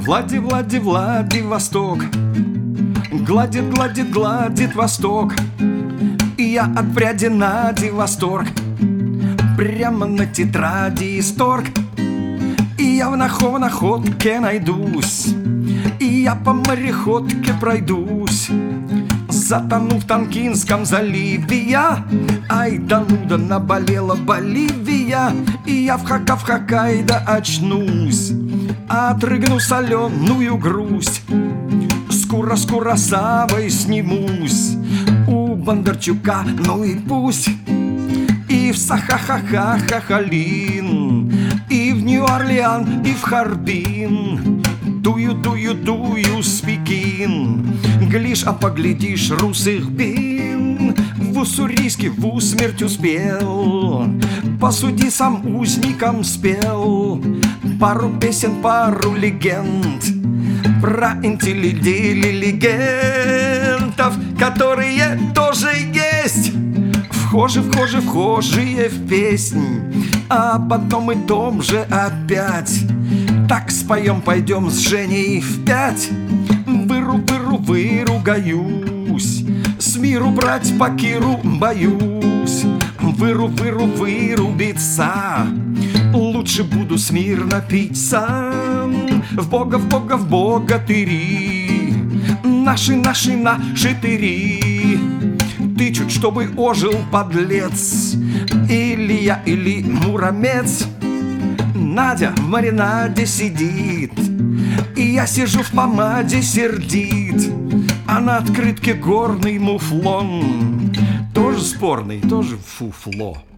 Владивосток гладит, гладит, гладит восток. И я от пряди Нади восторг прямо на тетради исторг. И я в находке найдусь, и я по мореходке пройдусь. Затону в Танкинском заливе я, ай да ну да наболела Боливия. И я в Хоккайдо очнусь, отрыгну соленую грусть, скоро с Куросавой снимусь у Бондарчука, ну и пусть. И в Сахахахахахалин, и в Нью-Орлеан, и в Харбин. Дую с Пекин. Глишь, а поглядишь, русых бин в Уссурийске в усмерть успел. Посуди, сам узникам спел пару песен, пару легенд про интеллигентов, которые тоже есть. Вхожие в песнь, а потом и том же опять. Так споем, пойдем с Женей в 5. Выругаюсь, с миру брать по Киру боюсь. Вырубиться, лучше буду смирно пить сам. В богатыри, наши тыри. Тычут, чтобы ожил подлец, или я, или Муромец. Надя в маринаде сидит, и я сижу в помаде сердит. А на открытке горный муфлон, тоже спорный, тоже фуфло.